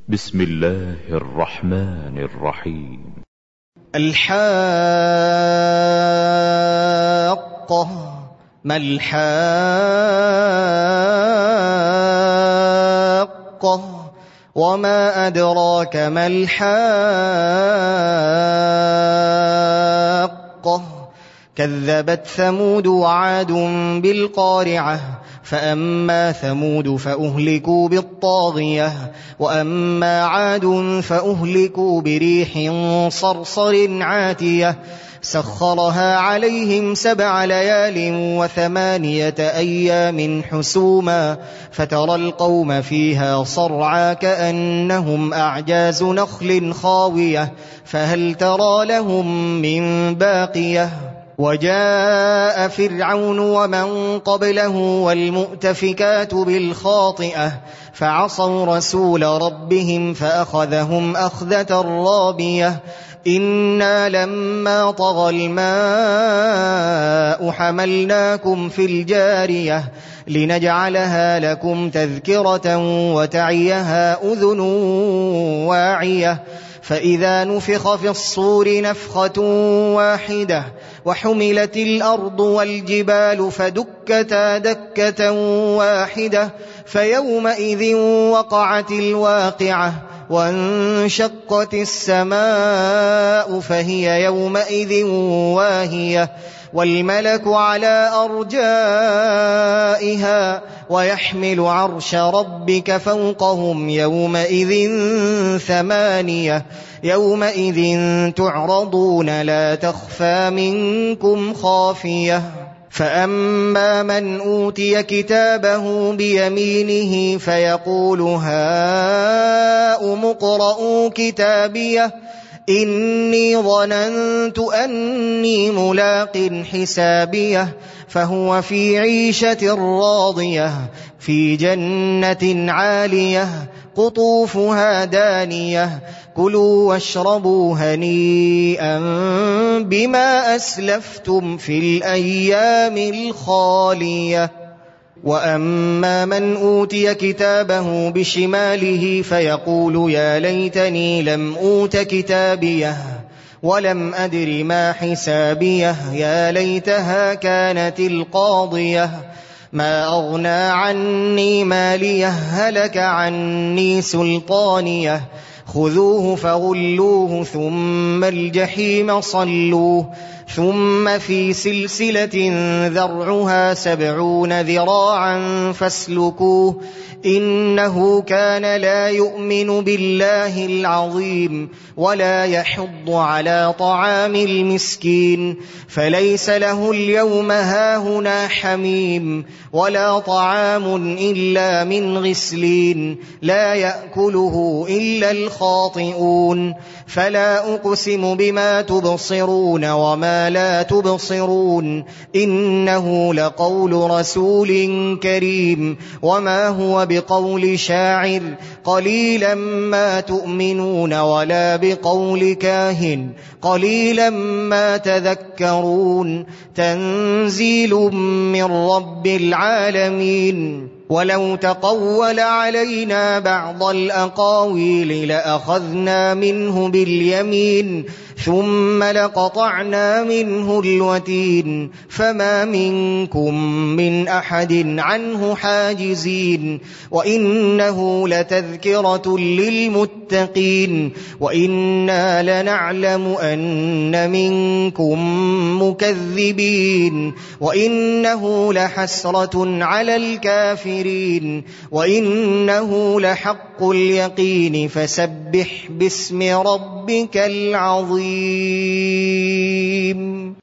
بسم الله الرحمن الرحيم. الحاقة. ما الحاقة؟ وما أدراك ما الحاقة؟ كذبت ثمود وعاد بالقارعة فأما ثمود فأهلكوا بالطاغية وأما عاد فأهلكوا بريح صرصر عاتية سخرها عليهم 7 ليال و8 أيام حسوما فترى القوم فيها صرعى كأنهم أعجاز نخل خاوية فهل ترى لهم من باقية وجاء فرعون ومن قبله والمؤتفكات بالخاطئة فعصوا رسول ربهم فأخذهم أخذة رابية إنا لما طغى الماء حملناكم في الجارية لنجعلها لكم تذكرة وتعيها أذن واعية فإذا نفخ في الصور نفخة واحدة وحملت الأرض والجبال فدكتا دكة واحدة فيومئذ وقعت الواقعة وانشقت السماء فهي يومئذ واهية والملك على أرجائها ويحمل عرش ربك فوقهم يومئذ 8 يومئذ تعرضون لا تخفى منكم خافية فأما من أوتي كتابه بيمينه فيقول هاؤم اقرءوا كتابيه إني ظننت أني ملاق حسابيه فهو في عيشة راضية في جنة عالية قطوفها دانية كلوا واشربوا هنيئا بما أسلفتم في الأيام الخالية وأما من أوتي كتابه بشماله فيقول يا ليتني لم أوت كتابيه ولم أدر ما حسابيه يا ليتها كانت القاضية ما أغنى عني ماليه هلك عني سلطانيه خذوه فغلوه ثم الجحيم صلوه ثم في سلسلة ذرعها 70 ذراعا فاسلكوه إنه كان لا يؤمن بالله العظيم ولا يحض على طعام المسكين فليس له اليوم هاهنا حميم ولا طعام إلا من غسلين لا يأكله إلا الخاطئون فلا أقسم بما تبصرون وما لا تبصرون إنه لقول رسول كريم وما هو بقول شاعر قليلا ما تؤمنون ولا بقول كاهن قليلا ما تذكرون تنزيل من رب العالمين ولو تقول علينا بعض الأقاويل لأخذنا منه باليمين ثم لقطعنا منه الوتين فما منكم من أحد عنه حاجزين وإنه لتذكرة للمتقين وإنا لنعلم أن منكم مكذبين وإنه لحسرة على الكافرين وإنه لحق اليقين فسبح باسم ربك العظيم.